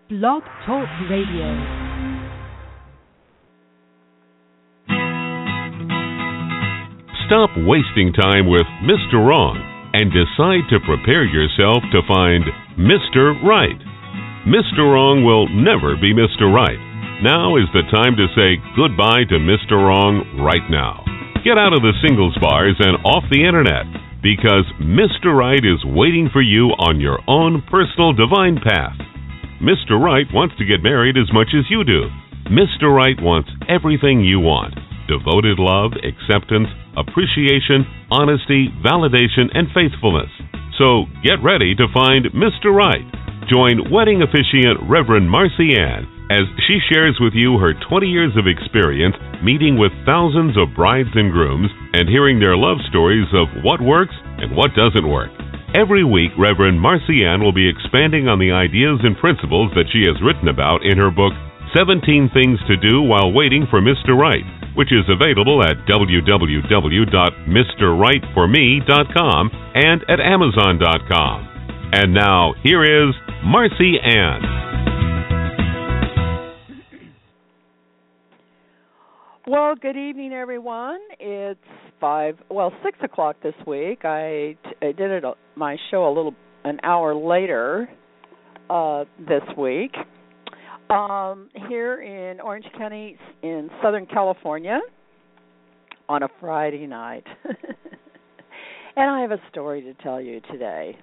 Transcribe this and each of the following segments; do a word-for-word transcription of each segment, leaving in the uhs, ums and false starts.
Blog Talk Radio. Stop wasting time with Mister Wrong and decide to prepare yourself to find Mister Right. Mister Wrong will never be Mister Right. Now is the time to say goodbye to Mister Wrong right now. Get out of the singles bars and off the internet, because Mister Right is waiting for you on your own personal divine path. Mister Right wants to get married as much as you do. Mister Right wants everything you want: devoted love, acceptance, appreciation, honesty, validation, and faithfulness. So get ready to find Mister Right. Join wedding officiant Reverend Marcy Ann as she shares with you her twenty years of experience meeting with thousands of brides and grooms and hearing their love stories of what works and what doesn't work. Every week, Reverend Marcy Ann will be expanding on the ideas and principles that she has written about in her book, seventeen Things to Do While Waiting for Mister Right, which is available at w w w dot mister right for me dot com and at amazon dot com. And now, here is Marcy Ann. Well, good evening, everyone. It's five, well, six o'clock this week. I, I did it, my show a little, an hour later uh, this week. Um, here in Orange County in Southern California on a Friday night. And I have a story to tell you today.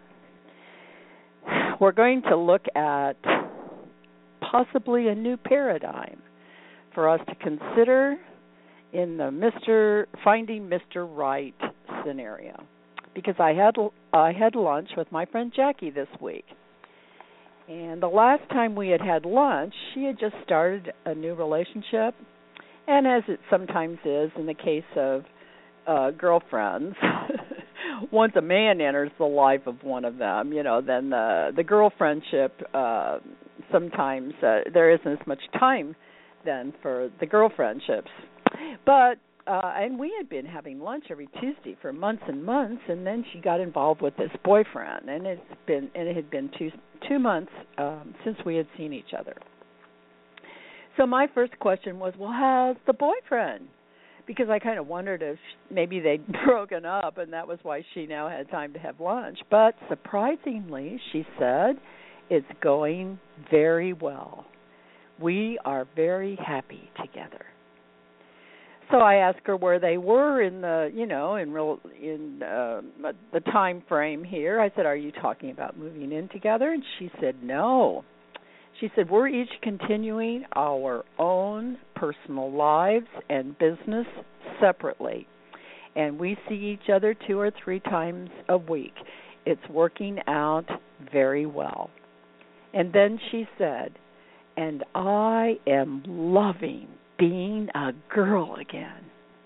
We're going to look at possibly a new paradigm for us to consider in the Mister Finding Mister Right scenario. Because I had I had lunch with my friend Jackie this week. And the last time we had had lunch, she had just started a new relationship. And as it sometimes is in the case of uh, girlfriends, once a man enters the life of one of them, you know, then the, the girl friendship, uh, sometimes uh, there isn't as much time then for the girl friendships. But, uh, and we had been having lunch every Tuesday for months and months, and then she got involved with this boyfriend, and it's been, and it had been two two months um, since we had seen each other. So my first question was, well, how's the boyfriend? Because I kind of wondered if maybe they'd broken up, and that was why she now had time to have lunch. But surprisingly, she said, it's going very well. We are very happy together. So I asked her where they were in the, you know, in real in uh, the time frame here. I said, "Are you talking about moving in together?" And she said, "No." She said, "We're each continuing our own personal lives and business separately, and we see each other two or three times a week. It's working out very well." And then she said, "And I am loving being a girl again."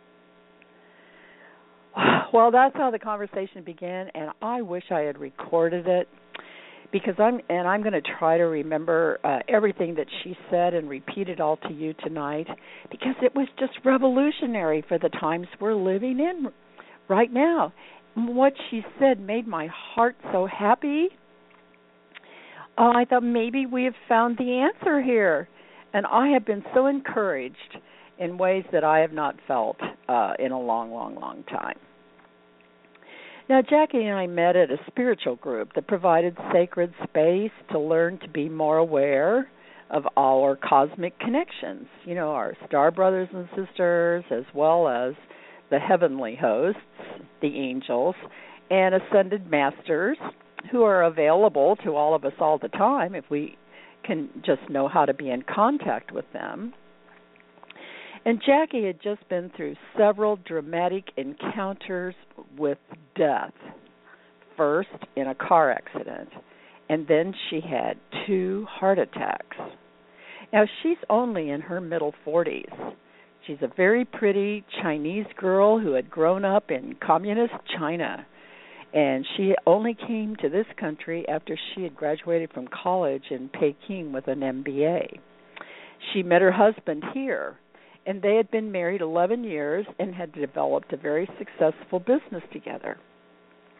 Well, that's how the conversation began, and I wish I had recorded it, because I'm and I'm going to try to remember uh, everything that she said and repeat it all to you tonight, because it was just revolutionary for the times we're living in right now. What she said made my heart so happy. Uh, I thought maybe we have found the answer here. And I have been so encouraged in ways that I have not felt uh, in a long, long, long time. Now, Jackie and I met at a spiritual group that provided sacred space to learn to be more aware of our cosmic connections, you know, our star brothers and sisters, as well as the heavenly hosts, the angels, and ascended masters who are available to all of us all the time if we can just know how to be in contact with them. And Jackie had just been through several dramatic encounters with death. First in a car accident, and then she had two heart attacks. Now, she's only in her middle forties. She's a very pretty Chinese girl who had grown up in communist China. And she only came to this country after she had graduated from college in Peking with an M B A. She met her husband here, and they had been married eleven years and had developed a very successful business together.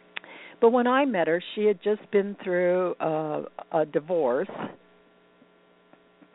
But when I met her, she had just been through uh, a divorce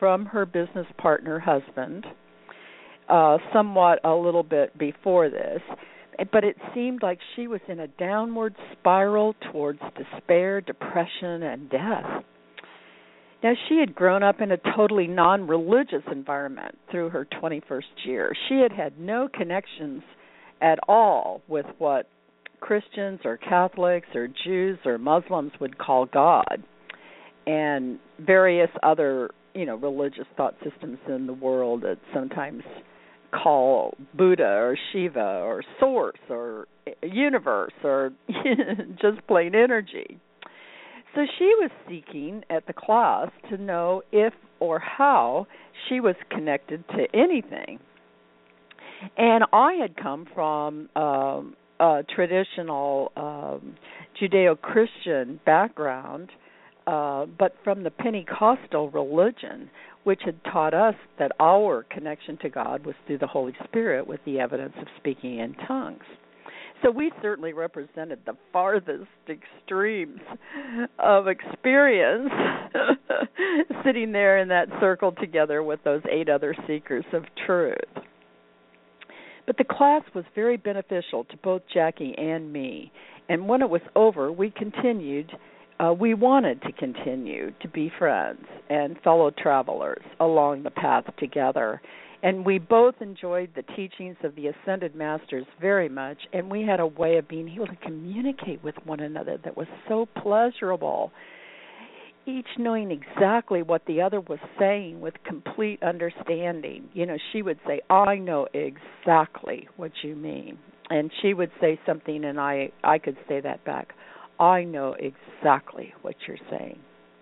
from her business partner husband, uh, somewhat a little bit before this, but it seemed like she was in a downward spiral towards despair, depression, and death. Now, she had grown up in a totally non-religious environment through her twenty-first year. She had had no connections at all with what Christians or Catholics or Jews or Muslims would call God, and various other, you know, religious thought systems in the world that sometimes call Buddha or Shiva or Source or Universe or just plain energy. So she was seeking at the class to know if or how she was connected to anything. And I had come from um, a traditional um, Judeo-Christian background, uh, but from the Pentecostal religion, which had taught us that our connection to God was through the Holy Spirit with the evidence of speaking in tongues. So we certainly represented the farthest extremes of experience sitting there in that circle together with those eight other seekers of truth. But the class was very beneficial to both Jackie and me. And when it was over, we continued, uh, we wanted to continue to be friends and fellow travelers along the path together. And we both enjoyed the teachings of the Ascended Masters very much, and we had a way of being able to communicate with one another that was so pleasurable, each knowing exactly what the other was saying with complete understanding. You know, she would say, I know exactly what you mean. And she would say something, and I, I could say that back. I know exactly what you're saying.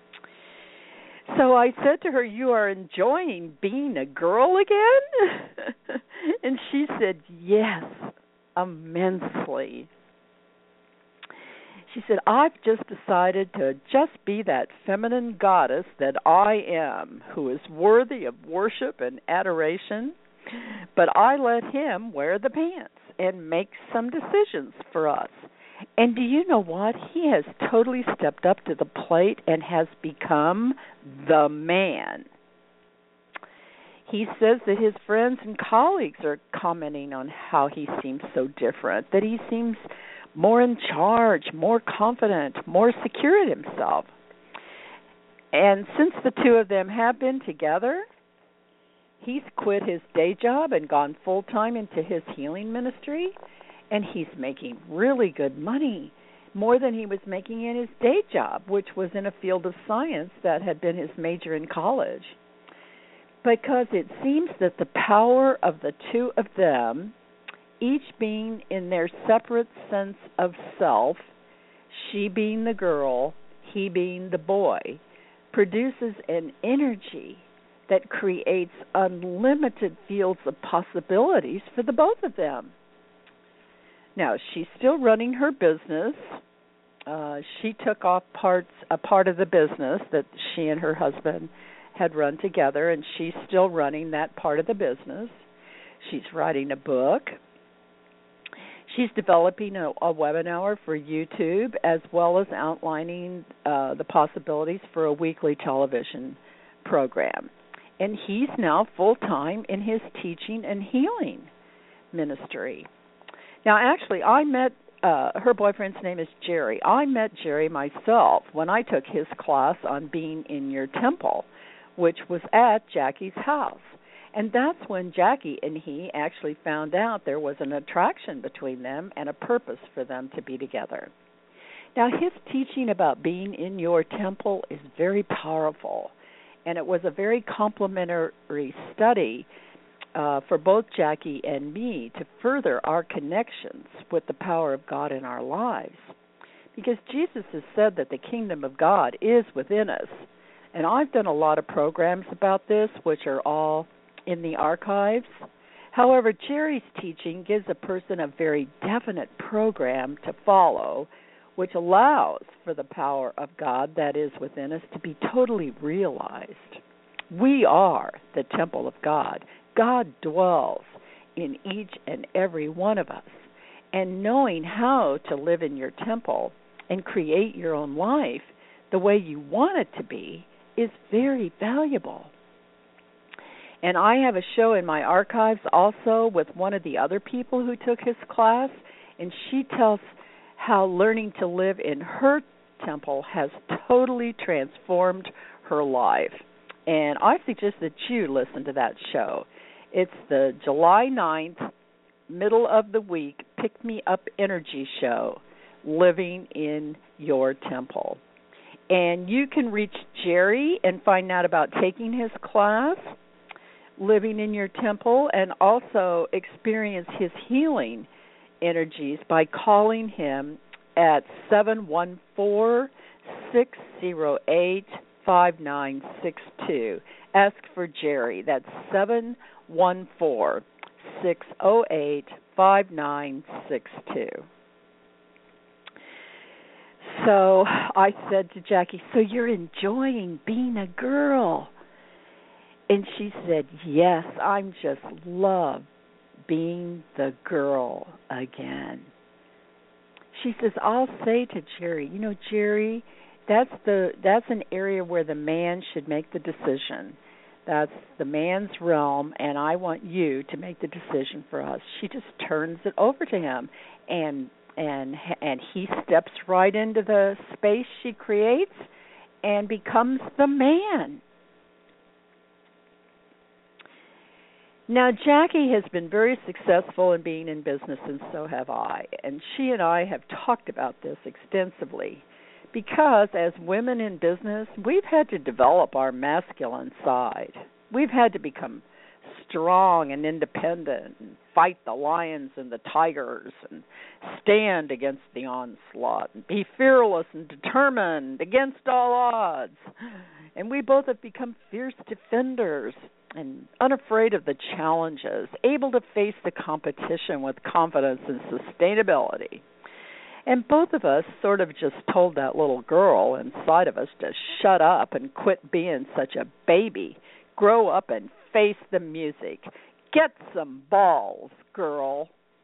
So I said to her, you are enjoying being a girl again? And she said, yes, immensely. She said, I've just decided to just be that feminine goddess that I am, who is worthy of worship and adoration, but I let him wear the pants and make some decisions for us. And do you know what? He has totally stepped up to the plate and has become the man. He says that his friends and colleagues are commenting on how he seems so different, that he seems more in charge, more confident, more secure in himself. And since the two of them have been together, he's quit his day job and gone full-time into his healing ministry. And he's making really good money, more than he was making in his day job, which was in a field of science that had been his major in college. Because it seems that the power of the two of them, each being in their separate sense of self, she being the girl, he being the boy, produces an energy that creates unlimited fields of possibilities for the both of them. Now, she's still running her business. Uh, she took off parts, a part of the business that she and her husband had run together, and she's still running that part of the business. She's writing a book. She's developing a, a webinar for YouTube, as well as outlining uh, the possibilities for a weekly television program. And he's now full-time in his teaching and healing ministry. Now, actually, I met, uh, her boyfriend's name is Jerry. I met Jerry myself when I took his class on being in your temple, which was at Jackie's house. And that's when Jackie and he actually found out there was an attraction between them and a purpose for them to be together. Now, his teaching about being in your temple is very powerful, and it was a very complimentary study Uh, for both Jackie and me to further our connections with the power of God in our lives. Because Jesus has said that the kingdom of God is within us. And I've done a lot of programs about this, which are all in the archives. However, Jerry's teaching gives a person a very definite program to follow, which allows for the power of God that is within us to be totally realized. We are the temple of God. God dwells in each and every one of us. And knowing how to live in your temple and create your own life the way you want it to be is very valuable. And I have a show in my archives also with one of the other people who took his class, and she tells how learning to live in her temple has totally transformed her life. And I suggest that you listen to that show. It's the July ninth, middle of the week, Pick Me Up Energy show, Living in Your Temple. And you can reach Jerry and find out about taking his class, Living in Your Temple, and also experience his healing energies by calling him at seven one four, six zero eight, five nine six two. Ask for Jerry. That's seven one four, six zero eight, five nine six two. So I said to Jackie, so you're enjoying being a girl? And she said, yes, I'm just love being the girl again. She says, I'll say to Jerry, you know, Jerry, that's the that's an area where the man should make the decision. That's the man's realm, and I want you to make the decision for us. She just turns it over to him, and and and he steps right into the space she creates and becomes the man. Now, Jackie has been very successful in being in business, and so have I. And she and I have talked about this extensively because as women in business, we've had to develop our masculine side. We've had to become strong and independent and fight the lions and the tigers and stand against the onslaught and be fearless and determined against all odds. And we both have become fierce defenders and unafraid of the challenges, able to face the competition with confidence and sustainability. And both of us sort of just told that little girl inside of us to shut up and quit being such a baby. Grow up and face the music. Get some balls, girl.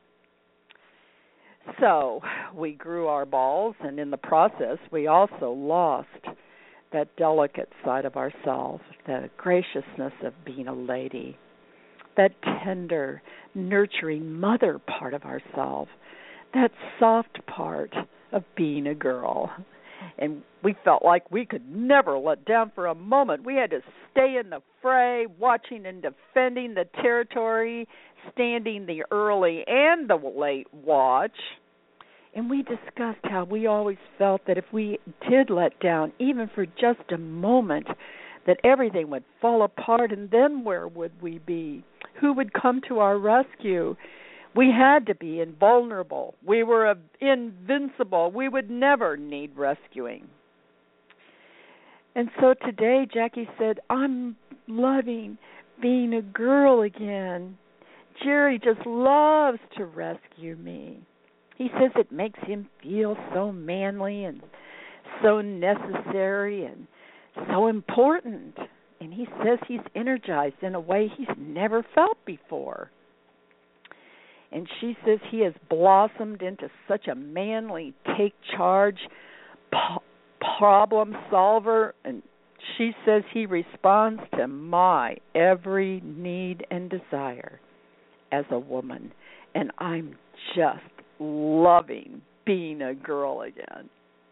So we grew our balls, and in the process, we also lost that delicate side of ourselves, the graciousness of being a lady, that tender, nurturing mother part of ourselves, that soft part of being a girl. And we felt like we could never let down for a moment. We had to stay in the fray, watching and defending the territory, standing the early and the late watch. And we discussed how we always felt that if we did let down, even for just a moment, that everything would fall apart, and then where would we be? Who would come to our rescue? We had to be invulnerable. We were invincible. We would never need rescuing. And so today, Jackie said, I'm loving being a girl again. Jerry just loves to rescue me. He says it makes him feel so manly and so necessary and so important. And he says he's energized in a way he's never felt before. And she says he has blossomed into such a manly, take-charge po- problem solver. And she says he responds to my every need and desire as a woman. And I'm just loving being a girl again.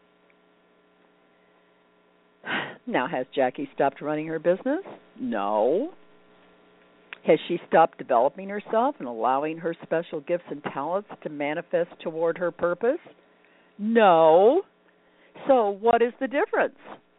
Now, has Jackie stopped running her business? No. Has she stopped developing herself and allowing her special gifts and talents to manifest toward her purpose? No. So what is the difference?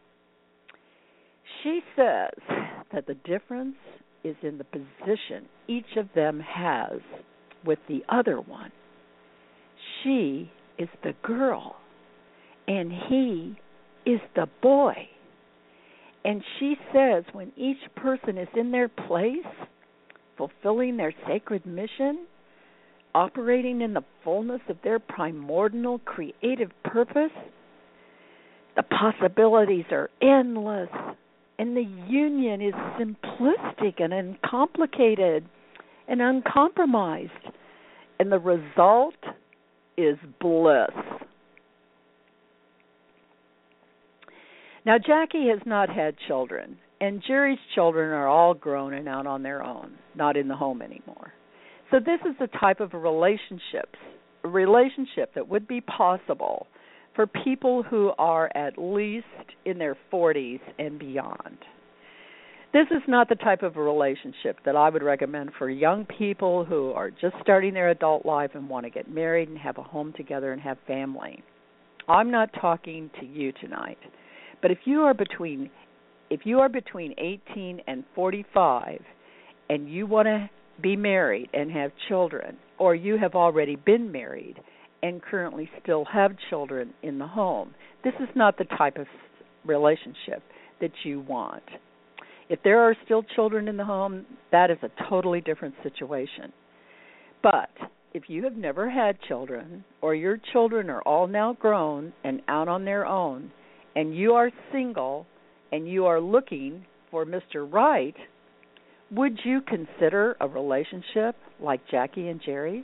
She says that the difference is in the position each of them has with the other one. She is the girl, and he is the boy. And she says when each person is in their place, fulfilling their sacred mission, operating in the fullness of their primordial creative purpose, the possibilities are endless, and the union is simplistic and uncomplicated and uncompromised. And the result is bliss. Now, Jackie has not had children, And Jerry's children are all grown and out on their own, not in the home anymore. So this is the type of a relationship, a relationship that would be possible for people who are at least in their forties and beyond. This is not the type of a relationship that I would recommend for young people who are just starting their adult life and want to get married and have a home together and have family. I'm not talking to you tonight, but if you are between if you are between eighteen and forty-five and you want to be married and have children, or you have already been married and currently still have children in the home, this is not the type of relationship that you want. If there are still children in the home, that is a totally different situation. But if you have never had children, or your children are all now grown and out on their own, and you are single and you are looking for Mister Right, would you consider a relationship like Jackie and Jerry's?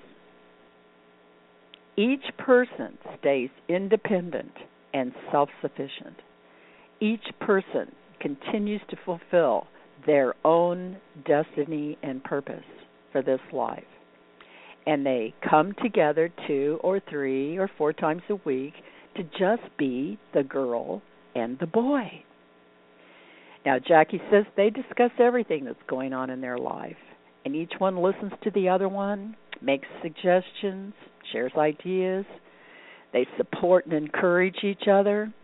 Each person stays independent and self-sufficient. Each person continues to fulfill their own destiny and purpose for this life. And they come together two or three or four times a week to just be the girl and the boy. Now, Jackie says they discuss everything that's going on in their life, and each one listens to the other one, makes suggestions, shares ideas. They support and encourage each other.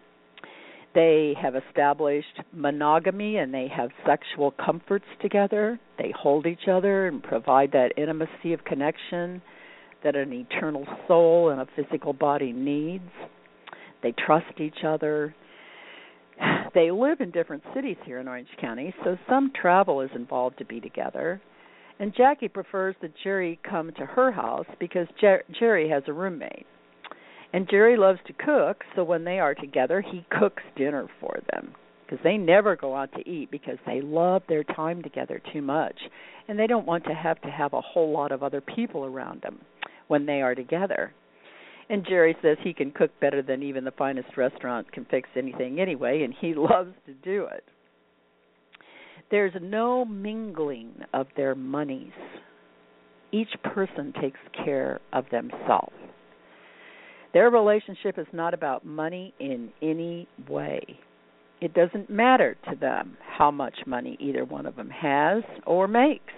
They have established monogamy, and they have sexual comforts together. They hold each other and provide that intimacy of connection that an eternal soul and a physical body needs. They trust each other. They live in different cities here in Orange County, so some travel is involved to be together. And Jackie prefers that Jerry come to her house because Jer- Jerry has a roommate. And Jerry loves to cook, so when they are together, he cooks dinner for them because they never go out to eat because they love their time together too much, and they don't want to have to have a whole lot of other people around them when they are together. And Jerry says he can cook better than even the finest restaurant can fix anything anyway, and he loves to do it. There's no mingling of their monies. Each person takes care of themselves. Their relationship is not about money in any way. It doesn't matter to them how much money either one of them has or makes.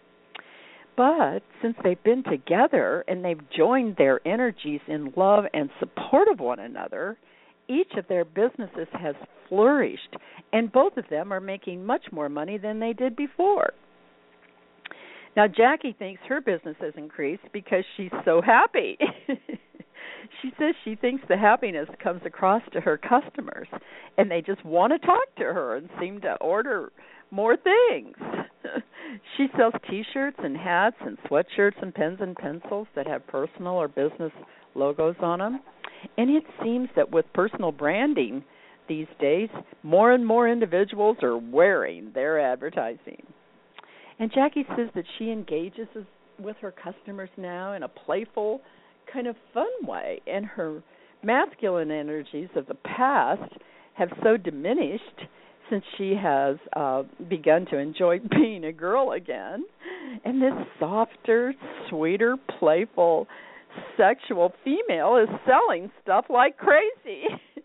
But since they've been together and they've joined their energies in love and support of one another, each of their businesses has flourished, and both of them are making much more money than they did before. Now, Jackie thinks her business has increased because she's so happy. She says she thinks the happiness comes across to her customers, and they just want to talk to her and seem to order more things. She sells T-shirts and hats and sweatshirts and pens and pencils that have personal or business logos on them. And it seems that with personal branding these days, more and more individuals are wearing their advertising. And Jackie says that she engages with her customers now in a playful, kind of fun way, and her masculine energies of the past have so diminished since she has uh, begun to enjoy being a girl again. And this softer, sweeter, playful, sexual female is selling stuff like crazy.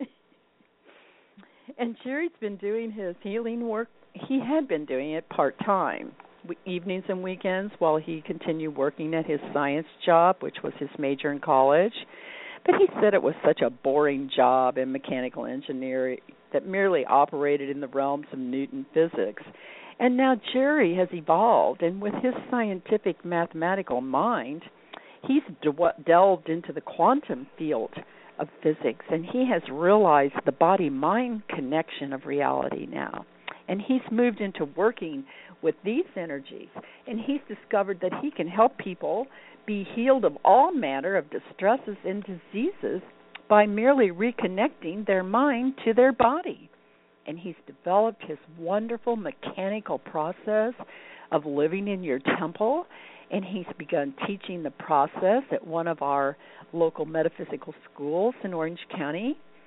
And Jerry's been doing his healing work. He had been doing it part-time, evenings and weekends, while he continued working at his science job, which was his major in college. But he said it was such a boring job in mechanical engineering that merely operated in the realms of Newton physics. And now Jerry has evolved, and with his scientific mathematical mind, he's de- delved into the quantum field of physics, and he has realized the body-mind connection of reality now. And he's moved into working with these energies, and he's discovered that he can help people be healed of all manner of distresses and diseases by merely reconnecting their mind to their body. And he's developed his wonderful mechanical process of living in your temple, and he's begun teaching the process at one of our local metaphysical schools in Orange County.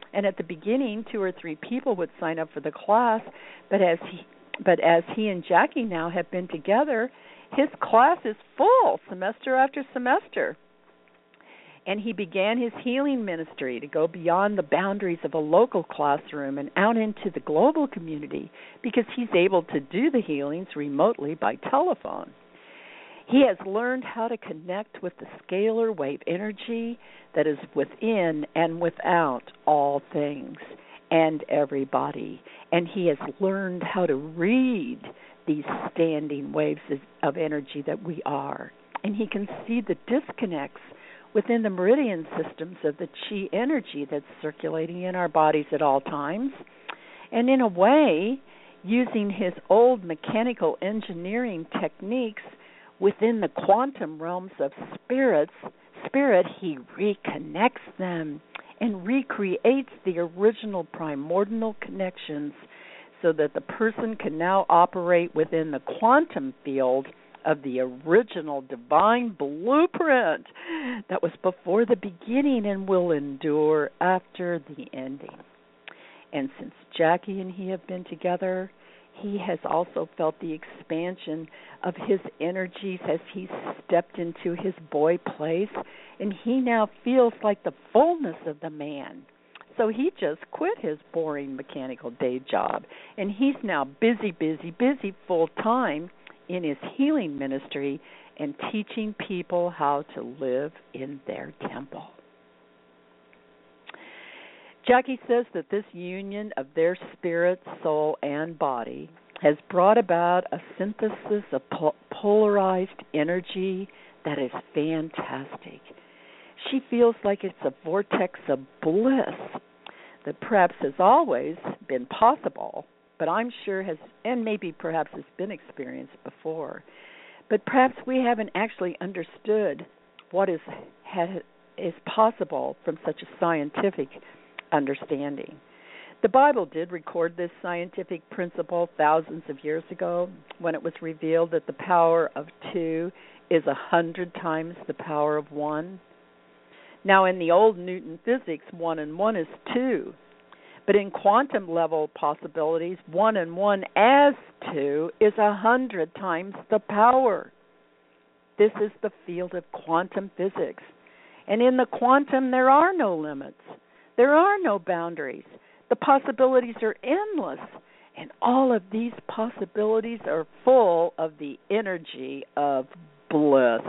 And at the beginning, two or three people would sign up for the class, but as he, but as he and Jackie now have been together, his class is full semester after semester. And he began his healing ministry to go beyond the boundaries of a local classroom and out into the global community, because he's able to do the healings remotely by telephone. He has learned how to connect with the scalar wave energy that is within and without all things and everybody. And he has learned how to read these standing waves of energy that we are. And he can see the disconnects within the meridian systems of the chi energy that's circulating in our bodies at all times. And in a way, using his old mechanical engineering techniques within the quantum realms of spirits, spirit, he reconnects them and recreates the original primordial connections so that the person can now operate within the quantum field of the original divine blueprint that was before the beginning and will endure after the ending. And since Jackie and he have been together, he has also felt the expansion of his energies as he stepped into his boy place, and he now feels like the fullness of the man. So he just quit his boring mechanical day job, and he's now busy, busy, busy full-time in his healing ministry and teaching people how to live in their temple. Jackie says that this union of their spirit, soul, and body has brought about a synthesis of po- polarized energy that is fantastic. She feels like it's a vortex of bliss that perhaps has always been possible, but I'm sure has, and maybe perhaps has been experienced before. But perhaps we haven't actually understood what is ha, is possible from such a scientific understanding. The Bible did record this scientific principle thousands of years ago when it was revealed that the power of two is a hundred times the power of one. Now, in the old Newton physics, one and one is two. But in quantum level possibilities, one and one as two is a hundred times the power. This is the field of quantum physics. And in the quantum, there are no limits. There are no boundaries. The possibilities are endless. And all of these possibilities are full of the energy of bliss.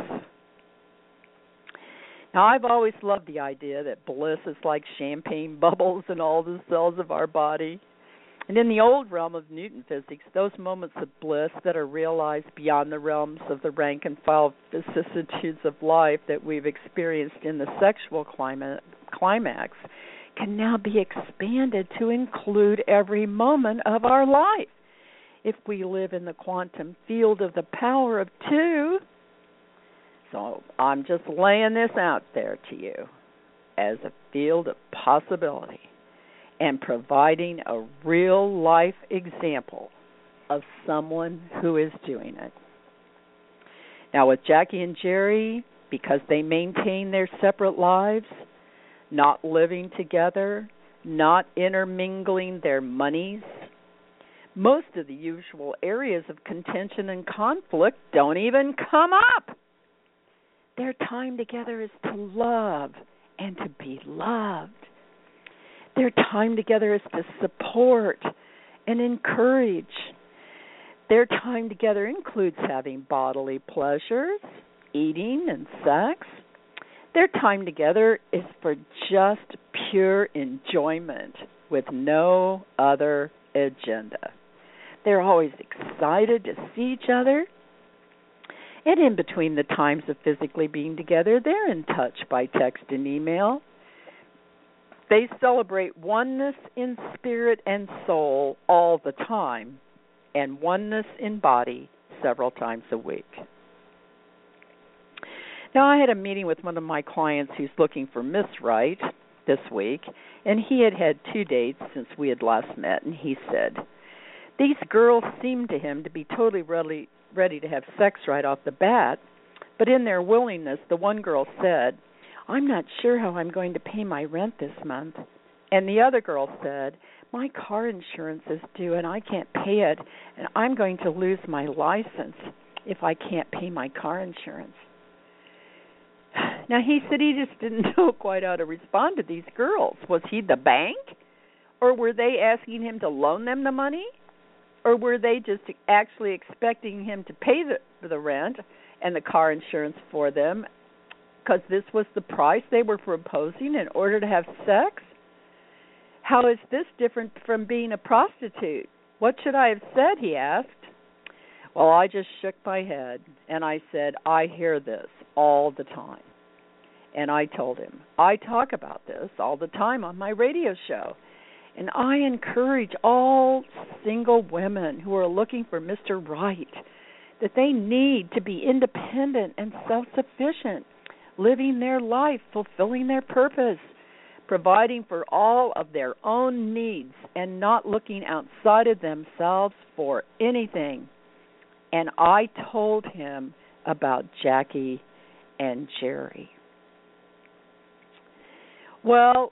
Now, I've always loved the idea that bliss is like champagne bubbles in all the cells of our body. And in the old realm of Newton physics, those moments of bliss that are realized beyond the realms of the rank and file vicissitudes of life that we've experienced in the sexual climate, climax can now be expanded to include every moment of our life. If we live in the quantum field of the power of two, so I'm just laying this out there to you as a field of possibility and providing a real-life example of someone who is doing it. Now, with Jackie and Jerry, because they maintain their separate lives, not living together, not intermingling their monies, most of the usual areas of contention and conflict don't even come up. Their time together is to love and to be loved. Their time together is to support and encourage. Their time together includes having bodily pleasures, eating and sex. Their time together is for just pure enjoyment with no other agenda. They're always excited to see each other. And in between the times of physically being together, they're in touch by text and email. They celebrate oneness in spirit and soul all the time, and oneness in body several times a week. Now, I had a meeting with one of my clients who's looking for Miss Right this week, and he had had two dates since we had last met, and he said, these girls seemed to him to be totally ready, ready to have sex right off the bat, but in their willingness, the one girl said, I'm not sure how I'm going to pay my rent this month. And the other girl said, my car insurance is due and I can't pay it, and I'm going to lose my license if I can't pay my car insurance. Now, he said he just didn't know quite how to respond to these girls. Was he the bank? Or were they asking him to loan them the money? Or were they just actually expecting him to pay the, the rent and the car insurance for them because this was the price they were proposing in order to have sex? How is this different from being a prostitute? What should I have said, he asked. Well, I just shook my head, and I said, I hear this all the time. And I told him, I talk about this all the time on my radio show. And I encourage all single women who are looking for Mister Right that they need to be independent and self-sufficient, living their life, fulfilling their purpose, providing for all of their own needs and not looking outside of themselves for anything. And I told him about Jackie and Jerry. Well,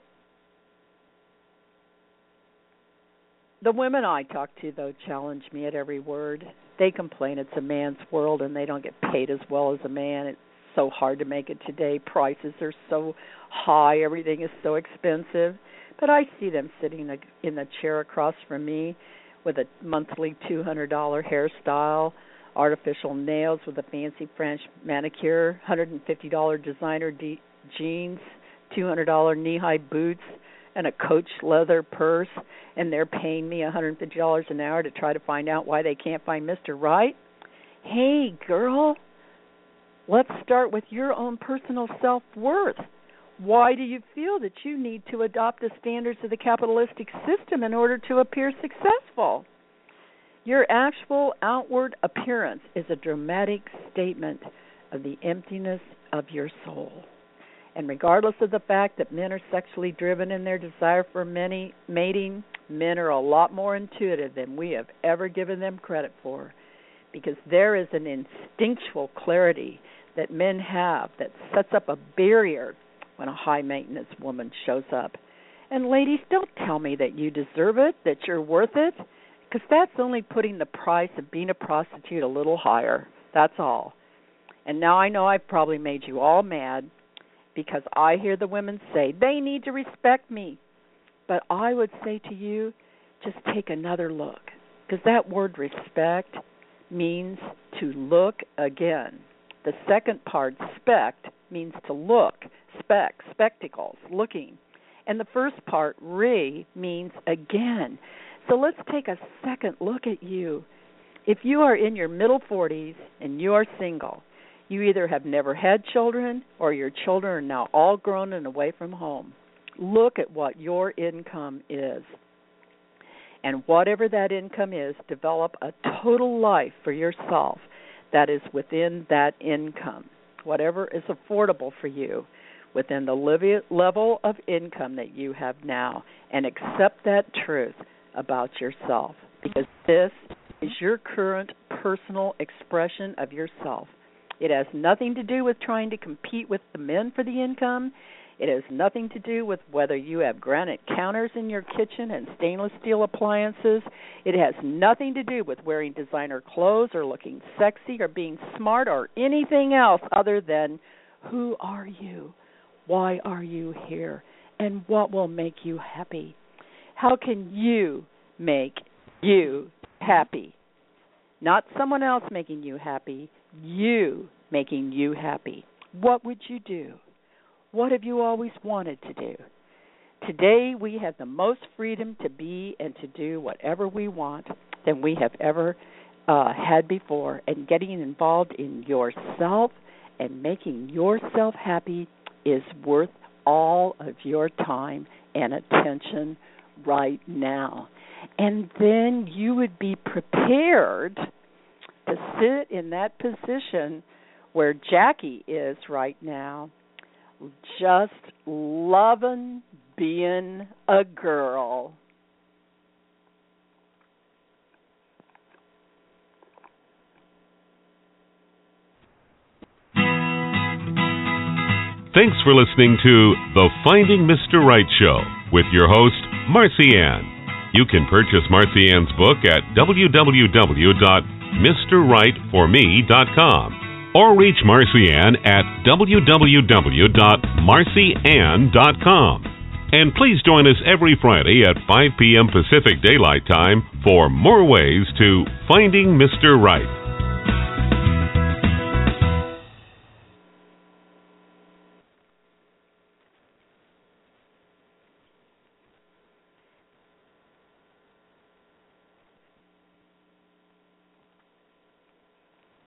the women I talk to, though, challenge me at every word. They complain it's a man's world and they don't get paid as well as a man. It's so hard to make it today. Prices are so high. Everything is so expensive. But I see them sitting in the chair across from me with a monthly two hundred dollars hairstyle, artificial nails with a fancy French manicure, one hundred fifty dollars designer de- jeans, two hundred dollars knee-high boots, and a Coach leather purse, and they're paying me one hundred fifty dollars an hour to try to find out why they can't find Mister Right. Hey, girl, let's start with your own personal self-worth. Why do you feel that you need to adopt the standards of the capitalistic system in order to appear successful? Your actual outward appearance is a dramatic statement of the emptiness of your soul. And regardless of the fact that men are sexually driven in their desire for many mating, men are a lot more intuitive than we have ever given them credit for, because there is an instinctual clarity that men have that sets up a barrier when a high-maintenance woman shows up. And ladies, don't tell me that you deserve it, that you're worth it, because that's only putting the price of being a prostitute a little higher. That's all. And now I know I've probably made you all mad, because I hear the women say, they need to respect me. But I would say to you, just take another look, because that word respect means to look again. The second part, spect, means to look, spec, spectacles, looking. And the first part, re, means again. So let's take a second look at you. If you are in your middle forties and you are single, you either have never had children or your children are now all grown and away from home. Look at what your income is. And whatever that income is, develop a total life for yourself that is within that income. Whatever is affordable for you within the level of income that you have now. And accept that truth about yourself, because this is your current personal expression of yourself. It has nothing to do with trying to compete with the men for the income. It has nothing to do with whether you have granite counters in your kitchen and stainless steel appliances. It has nothing to do with wearing designer clothes or looking sexy or being smart or anything else other than who are you? Why are you here? And what will make you happy? How can you make you happy? Not someone else making you happy, you making you happy. What would you do? What have you always wanted to do? Today we have the most freedom to be and to do whatever we want than we have ever uh, had before. And getting involved in yourself and making yourself happy is worth all of your time and attention right now. And then you would be prepared to sit in that position where Jackie is right now, just loving being a girl. Thanks for listening to The Finding Mister Right Show. with your host, Marcy Ann. You can purchase Marcy Ann's book at w w w dot mister right for me dot com or reach Marcy Ann at w w w dot marcy ann dot com. And please join us every Friday at five p.m. Pacific Daylight Time for more ways to Finding Mister Right.